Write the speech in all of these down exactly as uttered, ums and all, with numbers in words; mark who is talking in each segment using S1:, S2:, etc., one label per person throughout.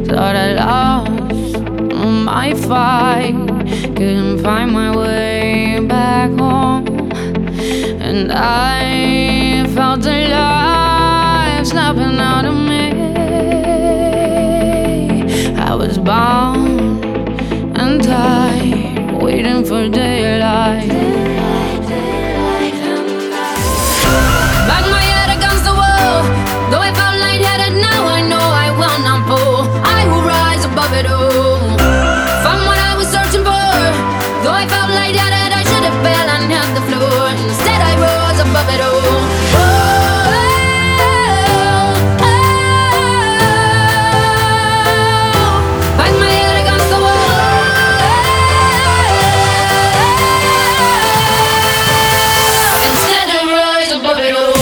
S1: Thought I lost my fight, couldn't find my way back home, and I felt the life snapping out of me. I was bound and tied, waiting for daylight. Bang my head against the wall, though I felt lightheaded, now I know I will not fall. I will rise above it all. Found what I was searching for, though I felt lightheaded, I should have fell and hit the floor. Instead I rose above it all. Oh, oh, oh. Bang my head against the wall. Instead I rise above it all.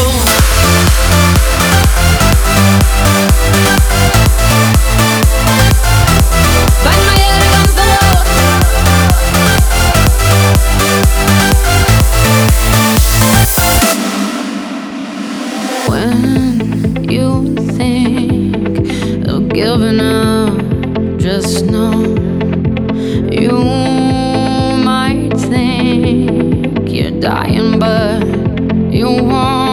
S1: When you think of giving up, just know you might think you're dying, but you won't.